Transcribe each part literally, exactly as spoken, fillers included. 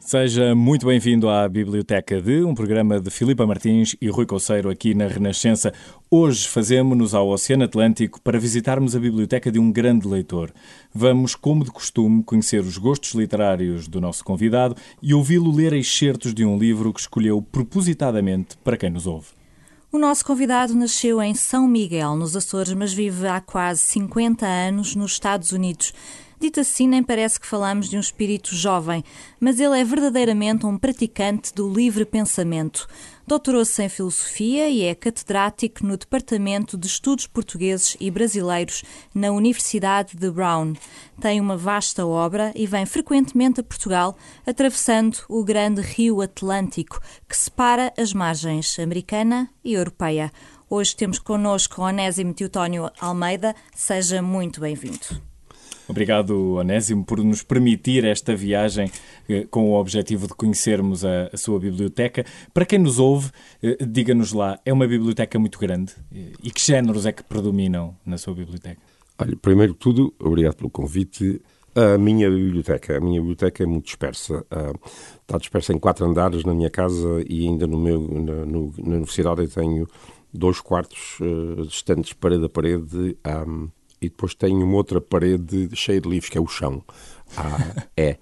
Seja muito bem-vindo à Biblioteca de, um programa de Filipa Martins e Rui Couceiro aqui na Renascença. Hoje fazemos-nos ao Oceano Atlântico para visitarmos a biblioteca de um grande leitor. Vamos, como de costume, conhecer os gostos literários do nosso convidado e ouvi-lo ler excertos de um livro que escolheu propositadamente para quem nos ouve. O nosso convidado nasceu em São Miguel, nos Açores, mas vive há quase cinquenta anos nos Estados Unidos. Dito assim, nem parece que falamos de um espírito jovem, mas ele é verdadeiramente um praticante do livre pensamento. Doutorou-se em Filosofia e é catedrático no Departamento de Estudos Portugueses e Brasileiros na Universidade de Brown. Tem uma vasta obra e vem frequentemente a Portugal, atravessando o grande rio Atlântico, que separa as margens americana e europeia. Hoje temos connosco Onésimo Teotónio Almeida. Seja muito bem-vindo. Obrigado, Onésimo, por nos permitir esta viagem eh, com o objetivo de conhecermos a, a sua biblioteca. Para quem nos ouve, eh, diga-nos lá, é uma biblioteca muito grande? Eh, e que géneros é que predominam na sua biblioteca? Olha, primeiro de tudo, obrigado pelo convite. A minha biblioteca, a minha biblioteca é muito dispersa. Uh, está dispersa em quatro andares na minha casa e ainda no meu, na, no, na universidade eu tenho dois quartos uh, distantes parede a parede. Um, E depois tenho uma outra parede cheia de livros, que é o chão. Ah, é.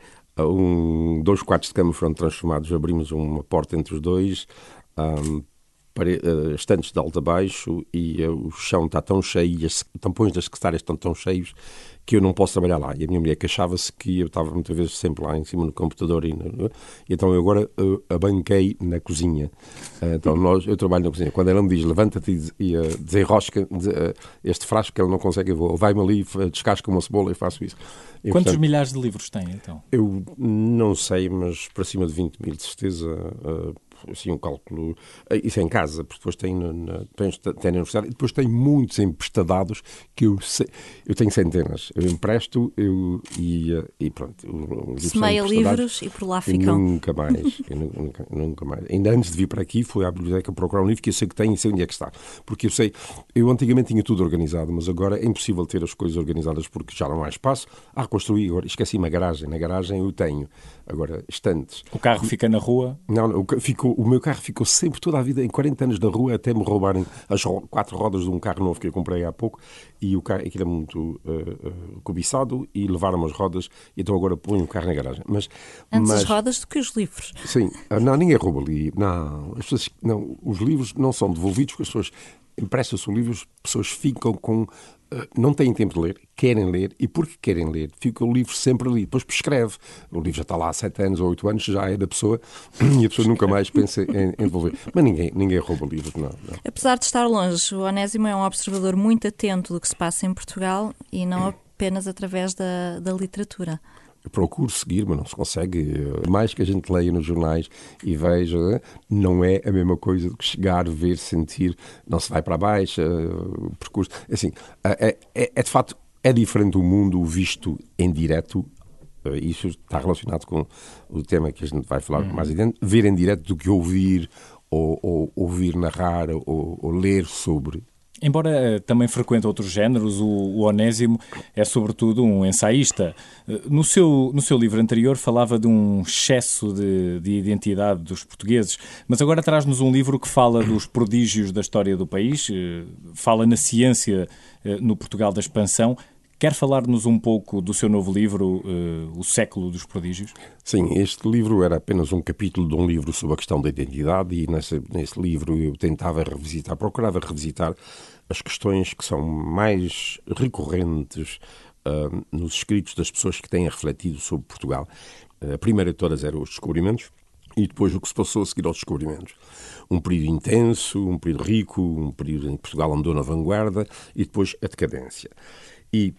Um, dois quartos de cama foram transformados, abrimos uma porta entre os dois, um, pare, uh, estantes de alto a baixo, e uh, o chão está tão cheio, e os tampões das secretárias estão tão cheios, que eu não posso trabalhar lá. E a minha mulher queixava-se que eu estava muitas vezes sempre lá em cima no computador. E, no, e então eu agora uh, abanquei na cozinha. Uh, então nós, eu trabalho na cozinha. Quando ela me diz, levanta-te e, e uh, desenrosca uh, este frasco que ela não consegue, eu vou. Vai-me ali, descasca uma cebola e faço isso. E, Quantos portanto, milhares de livros tem, então? Eu não sei, mas para cima de vinte mil, de certeza. Uh, assim, um cálculo. Isso é em casa, porque depois tem na, na, tem, tem na universidade, e depois tem muitos emprestadados que eu sei, eu tenho centenas. Eu empresto eu, e, e pronto. Semeia livros e por lá ficam. Nunca mais, eu nunca, nunca mais. Ainda antes de vir para aqui, fui à biblioteca procurar um livro que eu sei que tenho e sei onde é que está. Porque eu sei, eu antigamente tinha tudo organizado, mas agora é impossível ter as coisas organizadas porque já não há espaço. Ah, construí, agora esqueci-me a garagem. Na garagem eu tenho, agora, estantes. O carro fica na rua? Não, não, ficou. O meu carro ficou sempre, toda a vida, em quarenta anos da rua, até me roubarem as quatro rodas de um carro novo que eu comprei há pouco, e o carro, aquilo é muito uh, uh, cobiçado, e levaram as rodas, e então agora ponho o carro na garagem. Mas, Antes mas, as rodas do que os livros. Sim, não, ninguém rouba ali. Não, as pessoas, não, os livros não são devolvidos, porque as pessoas emprestam-se os livros, as pessoas ficam com... não têm tempo de ler, querem ler, e porque querem ler, fica o livro sempre ali. Depois prescreve. O livro já está lá há sete anos ou oito anos, já é da pessoa, e a pessoa nunca mais pensa em, em devolver. Mas ninguém, ninguém rouba livros, não, não. Apesar de estar longe, o Onésimo é um observador muito atento do que se passa em Portugal, e não apenas através da, da literatura. Eu procuro seguir, mas não se consegue. Mais que a gente leia nos jornais e veja, não é a mesma coisa do que chegar, ver, sentir. Não se vai para baixo, o percurso. Assim, é, é, é de facto, é diferente o mundo visto em direto. Isso está relacionado com o tema que a gente vai falar uhum. mais adiante. Ver em direto do que ouvir, ou, ou ouvir narrar, ou, ou ler sobre. Embora também frequente outros géneros, o, o Onésimo é sobretudo um ensaísta. No seu, no seu livro anterior falava de um excesso de, de identidade dos portugueses, mas agora traz-nos um livro que fala dos prodígios da história do país, fala na ciência no Portugal da expansão. Quer falar-nos um pouco do seu novo livro, uh, O Século dos Prodígios? Sim, este livro era apenas um capítulo de um livro sobre a questão da identidade, e nesse, nesse livro eu tentava revisitar, procurava revisitar as questões que são mais recorrentes uh, nos escritos das pessoas que têm refletido sobre Portugal. Uh, a primeira de todas eram os descobrimentos, e depois o que se passou a seguir aos descobrimentos. Um período intenso, um período rico, um período em que Portugal andou na vanguarda, e depois a decadência. E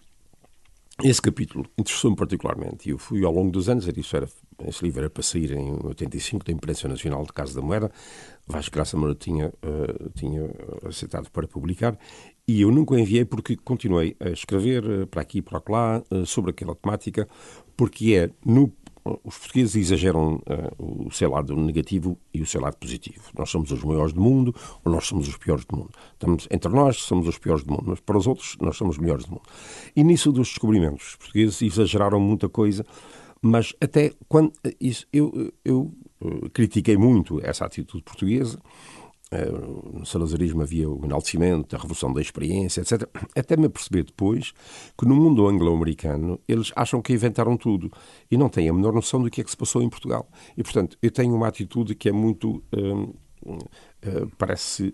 esse capítulo interessou-me particularmente, e eu fui ao longo dos anos, isso era, esse livro era para sair em oitenta e cinco da Imprensa Nacional de Casa da Moeda, Vasco Graça Moura tinha, uh, tinha aceitado para publicar, e eu nunca o enviei porque continuei a escrever uh, para aqui e para lá uh, sobre aquela temática, porque é no os portugueses exageram uh, o seu lado negativo e o seu lado positivo. Nós somos os maiores do mundo ou nós somos os piores do mundo. Estamos, entre nós somos os piores do mundo, mas para os outros nós somos os melhores do mundo. E nisso dos descobrimentos, os portugueses exageraram muita coisa, Mas até quando isso, eu, eu critiquei muito essa atitude portuguesa. No salazarismo havia o enaltecimento, a revolução da experiência, etcétera. Até me aperceber depois que no mundo anglo-americano eles acham que inventaram tudo e não têm a menor noção do que é que se passou em Portugal. E, portanto, eu tenho uma atitude que é muito... Hum, hum, parece...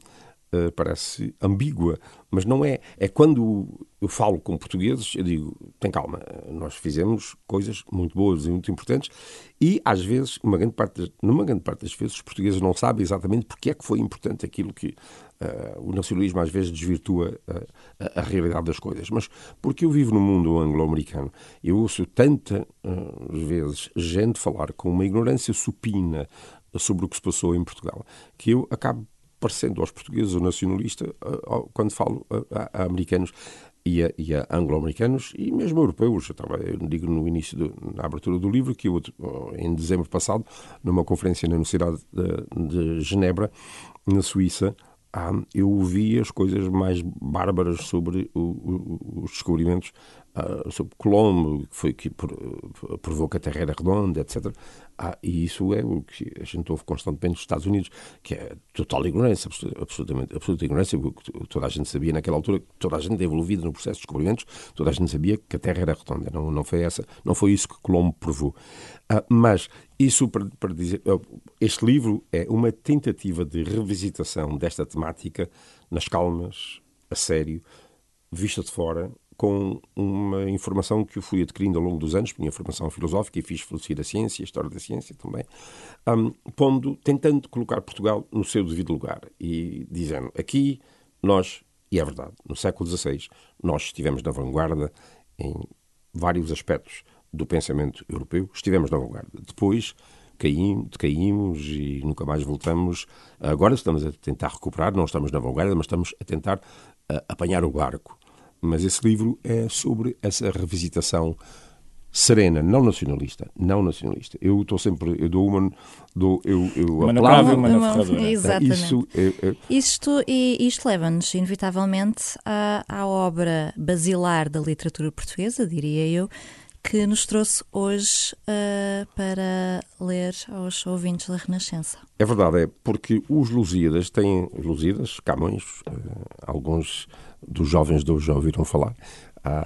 Uh, parece ambígua, mas não é. É quando eu falo com portugueses, eu digo, tem calma, nós fizemos coisas muito boas e muito importantes e, às vezes, uma grande parte, numa grande parte das vezes, os portugueses não sabem exatamente porque é que foi importante aquilo que uh, o nacionalismo, às vezes, desvirtua uh, a, a realidade das coisas. Mas porque eu vivo no mundo anglo-americano, eu ouço tantas uh, vezes gente falar com uma ignorância supina sobre o que se passou em Portugal, que eu acabo parecendo aos portugueses o nacionalista quando falo a, a americanos e a, e a anglo-americanos e mesmo europeus. Eu, estava, eu digo no início, do, na abertura do livro, que eu, em dezembro passado, numa conferência na Universidade de, de Genebra, na Suíça, eu ouvi as coisas mais bárbaras sobre o, o, os descobrimentos, uh, sobre Colombo, que foi que provou que a Terra era redonda, etcétera. Ah, e isso é o que a gente ouve constantemente nos Estados Unidos, que é total ignorância, absolutamente, absoluta ignorância. Toda a gente sabia naquela altura, toda a gente envolvida no processo de descobrimentos, toda a gente sabia que a Terra era redonda. Não, não, foi, essa, não foi isso que Colombo provou. Ah, mas isso para, para dizer, este livro é uma tentativa de revisitação desta temática nas calmas, a sério, vista de fora, com uma informação que eu fui adquirindo ao longo dos anos, minha formação filosófica, e fiz filosofia da ciência, história da ciência também, um, pondo, tentando colocar Portugal no seu devido lugar e dizendo, aqui nós, e é verdade, no século dezasseis, nós estivemos na vanguarda em vários aspectos do pensamento europeu, estivemos na vanguarda. Depois caímos, decaímos e nunca mais voltamos. Agora estamos a tentar recuperar, não estamos na vanguarda, mas estamos a tentar uh, apanhar o barco. Mas esse livro é sobre essa revisitação serena, não nacionalista, não nacionalista. Eu estou sempre, eu dou uma, dou, eu, eu uma na prova e uma na ferradura. Exatamente. Isso, é, é... Isto, isto leva-nos, inevitavelmente, à, à obra basilar da literatura portuguesa, diria eu, que nos trouxe hoje uh, para ler aos ouvintes da Renascença. É verdade, é porque os Lusíadas têm, Lusíadas, Camões, uh, alguns dos jovens de hoje já ouviram falar, uh,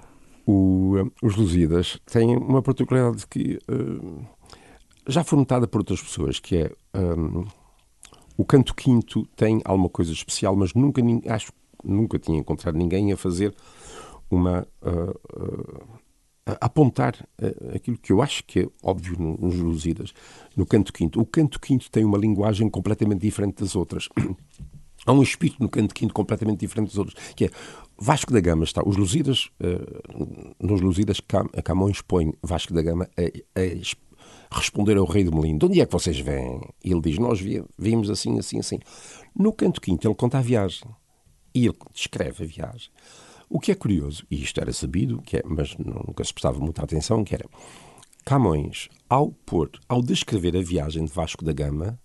o, uh, os Lusíadas têm uma particularidade que uh, já foi notada por outras pessoas, que é um, o canto quinto tem alguma coisa especial, mas nunca, acho, nunca tinha encontrado ninguém a fazer uma... Uh, uh, a apontar uh, aquilo que eu acho que é óbvio nos Lusíadas, no canto quinto. O canto quinto tem uma linguagem completamente diferente das outras. Há um espírito no canto quinto completamente diferente dos outros, que é Vasco da Gama está. Os Lusíadas, uh, nos Lusíadas, Cam, Camões põe Vasco da Gama a, a responder ao rei de Melim. De onde é que vocês vêm? E ele diz, nós vimos assim, assim, assim. No canto quinto ele conta a viagem e ele descreve a viagem. O que é curioso, e isto era sabido, que é, mas nunca se prestava muita atenção, que era Camões, ao pôr, ao descrever a viagem de Vasco da Gama,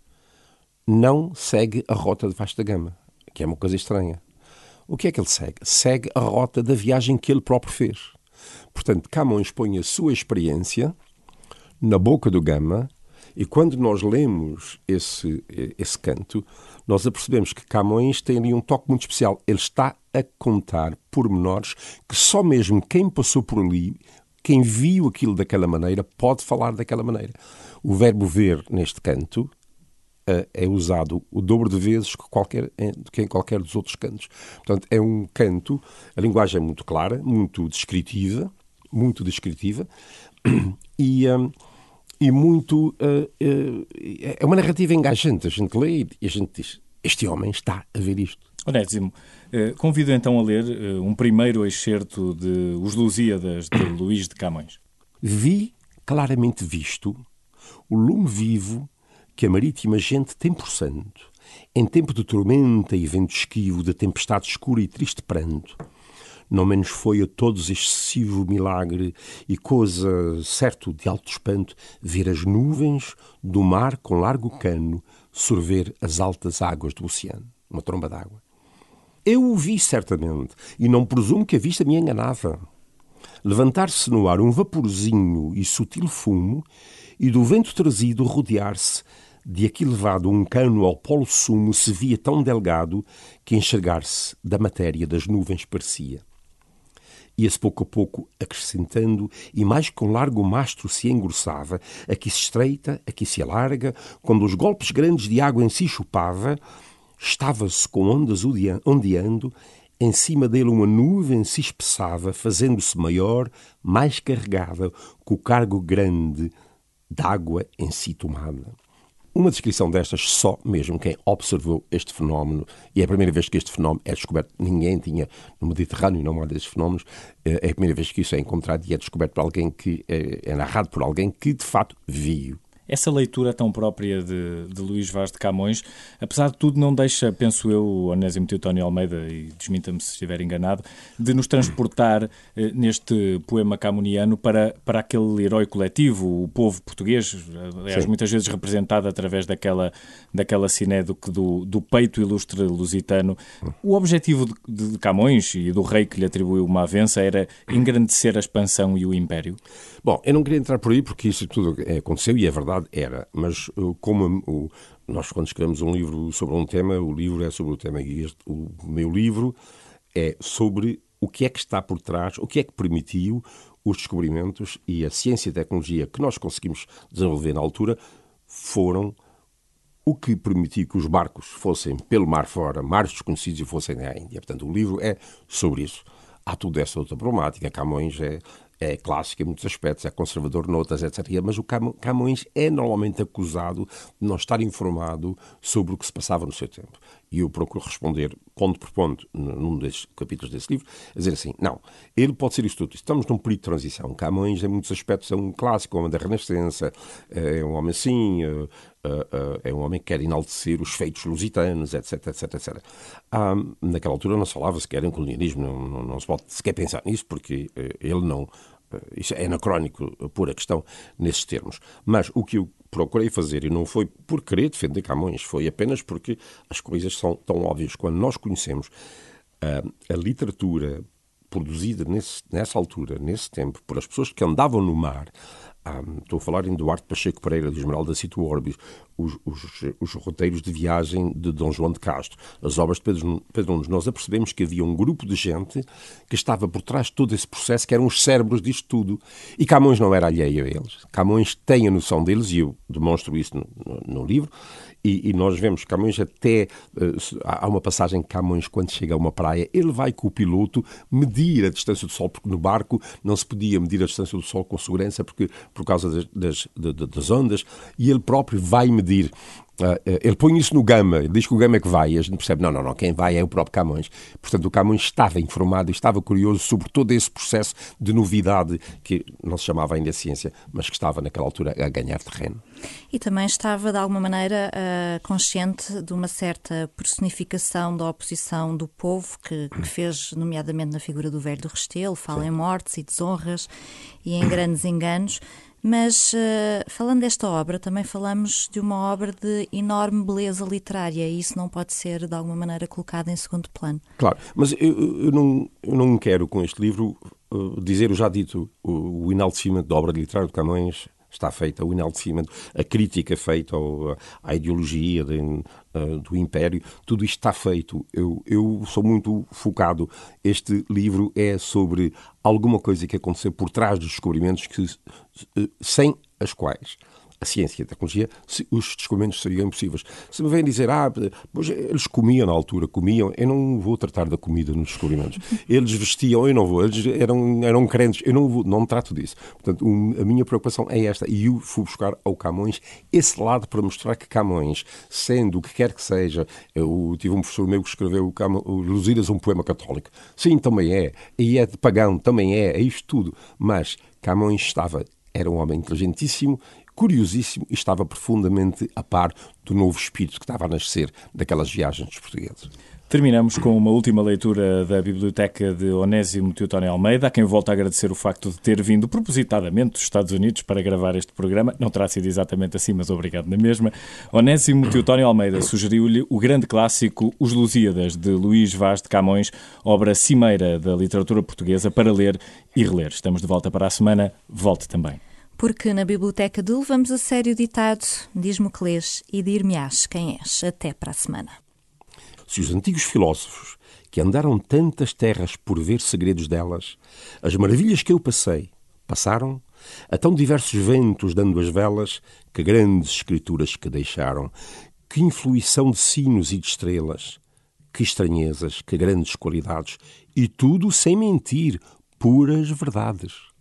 não segue a rota de Vasco da Gama, que é uma coisa estranha. O que é que ele segue? Segue a rota da viagem que ele próprio fez. Portanto, Camões põe a sua experiência na boca do Gama, e quando nós lemos esse, esse canto, nós apercebemos que Camões tem ali um toque muito especial. Ele está a contar pormenores que só mesmo quem passou por ali, quem viu aquilo daquela maneira, pode falar daquela maneira. O verbo ver neste canto uh, é usado o dobro de vezes que, qualquer, que em qualquer dos outros cantos. Portanto, é um canto, a linguagem é muito clara, muito descritiva, muito descritiva, e... Um, E muito... Uh, uh, é uma narrativa engajante. A gente lê e a gente diz, este homem está a ver isto. Onésimo, uh, convido então a ler uh, um primeiro excerto de Os Lusíadas, de Luís de Camões. Vi, claramente visto, o lume vivo que a marítima gente tem por santo, em tempo de tormenta e vento esquivo, de tempestade escura e triste pranto. Não menos foi a todos excessivo milagre e coisa, certo, de alto espanto, ver as nuvens do mar com largo cano sorver as altas águas do oceano, uma tromba d'água. Eu o vi certamente, e não presumo que a vista me enganava. levantar-se no ar um vaporzinho e sutil fumo, e do vento trazido rodear-se de aqui levado um cano ao polo sumo se via tão delgado que enxergar-se da matéria das nuvens parecia. Ia-se pouco a pouco acrescentando, e mais com largo mastro se engrossava, aqui se estreita, aqui se alarga, quando os golpes grandes de água em si chupava, estava-se com ondas ondeando, em cima dele uma nuvem se espessava, fazendo-se maior, mais carregada, com o cargo grande d'água em si tomada. Uma descrição destas só mesmo quem observou este fenómeno, e é a primeira vez que este fenómeno é descoberto, ninguém tinha no Mediterrâneo, não há destes fenómenos, é a primeira vez que isso é encontrado e é descoberto por alguém que, é narrado por alguém que de fato viu. Essa leitura tão própria de, de Luís Vaz de Camões, apesar de tudo, não deixa, penso eu, o Onésimo Teotónio Almeida, e desminta-me se estiver enganado, de nos transportar eh, neste poema camoniano para, para aquele herói coletivo, o povo português, aliás, Sim. muitas vezes representado através daquela, daquela cinédoque do, do peito ilustre lusitano. O objetivo de, de Camões e do rei que lhe atribuiu uma avença era engrandecer a expansão e o império? Bom, eu não queria entrar por aí porque isso tudo aconteceu e é verdade. Era, mas como o, nós quando escrevemos um livro sobre um tema, o livro é sobre o tema e este, o meu livro é sobre o que é que está por trás, o que é que permitiu os descobrimentos e a ciência e a tecnologia que nós conseguimos desenvolver na altura foram o que permitiu que os barcos fossem pelo mar fora, mares desconhecidos e fossem à Índia. Portanto, o livro é sobre isso. Há tudo essa outra problemática. Camões é... é clássico em muitos aspectos, é conservador noutras, etcétera. Mas o Camões é normalmente acusado de não estar informado sobre o que se passava no seu tempo. E eu procuro responder, ponto por ponto, num desses capítulos desse livro, a dizer assim, não, ele pode ser isto tudo. Estamos num período de transição. Camões, em muitos aspectos, é um clássico, um homem da Renascença, é um homem assim, é um homem que quer enaltecer os feitos lusitanos, etc, etc, etcétera. Ah, naquela altura não se falava sequer em colonialismo, não, não, não se pode sequer pensar nisso, porque ele não... Isso é anacrónico, pura questão, nesses termos. Mas o que eu procurei fazer, e não foi por querer defender Camões, foi apenas porque as coisas são tão óbvias. Quando nós conhecemos uh, a literatura produzida nesse, nessa altura, nesse tempo, por as pessoas que andavam no mar, um, estou a falar em Duarte Pacheco Pereira, de Esmeralda Cito Orbis, os, os, os roteiros de viagem de Dom João de Castro, as obras de Pedro, Pedro Nunes, nós apercebemos que havia um grupo de gente que estava por trás de todo esse processo, que eram os cérebros disto tudo. E Camões não era alheio a eles. Camões tem a noção deles, e eu demonstro isso no, no, no livro, e, e nós vemos que Camões até... Uh, há uma passagem que Camões, quando chega a uma praia, ele vai com o piloto medir a distância do Sol, porque no barco não se podia medir a distância do Sol com segurança, porque, por causa das, das, das, das ondas, e ele próprio vai medir. Uh, uh, ele põe isso no Gama, ele diz que o Gama é que vai, e a gente percebe, não, não, não, quem vai é o próprio Camões. Portanto, o Camões estava informado e estava curioso sobre todo esse processo de novidade que não se chamava ainda ciência, mas que estava naquela altura a ganhar terreno. E também estava, de alguma maneira, uh, consciente de uma certa personificação da oposição do povo, que, que fez, nomeadamente na figura do Velho do Restelo, fala Sim. em mortes e desonras e em grandes enganos. Mas, uh, falando desta obra, também falamos de uma obra de enorme beleza literária, e isso não pode ser, de alguma maneira, colocado em segundo plano. Claro, mas eu, eu, não, eu não quero, com este livro, uh, dizer o já dito, o, o enaltecimento da obra literária de Camões está feita, o enaltecimento, a crítica feita ao, à ideologia de, uh, do Império, tudo isto está feito. Eu, eu sou muito focado. Este livro é sobre alguma coisa que aconteceu por trás dos descobrimentos que, sem as quais a ciência e a tecnologia, os descobrimentos seriam impossíveis. Se me vêm dizer, ah, pois eles comiam na altura, comiam, eu não vou tratar da comida nos descobrimentos. Eles vestiam, eu não vou. Eles eram, eram crentes, eu não vou, não trato disso. Portanto, um, a minha preocupação é esta, e eu fui buscar ao Camões esse lado para mostrar que Camões, sendo o que quer que seja, eu tive um professor meu que escreveu o Lusíadas, um poema católico. Sim, também é. E é de pagão, também é, é isto tudo. Mas Camões estava, era um homem inteligentíssimo, curiosíssimo, e estava profundamente a par do novo espírito que estava a nascer daquelas viagens dos portugueses. Terminamos com uma última leitura da biblioteca de Onésimo Teotónio Almeida, a quem volto a agradecer o facto de ter vindo propositadamente dos Estados Unidos para gravar este programa. Não terá sido exatamente assim, mas obrigado na mesma. Onésimo Teotónio Almeida sugeriu-lhe o grande clássico Os Lusíadas, de Luís Vaz de Camões, obra cimeira da literatura portuguesa para ler e reler. Estamos de volta para a semana. Volte também. Porque na biblioteca de levamos a sério o ditado: diz-me o que lês e dir-me-ás quem és. Até para a semana. Se os antigos filósofos, que andaram tantas terras por ver segredos delas, as maravilhas que eu passei, passaram, a tão diversos ventos dando as velas, que grandes escrituras que deixaram, que influição de sinos e de estrelas, que estranhezas, que grandes qualidades, e tudo sem mentir, puras verdades.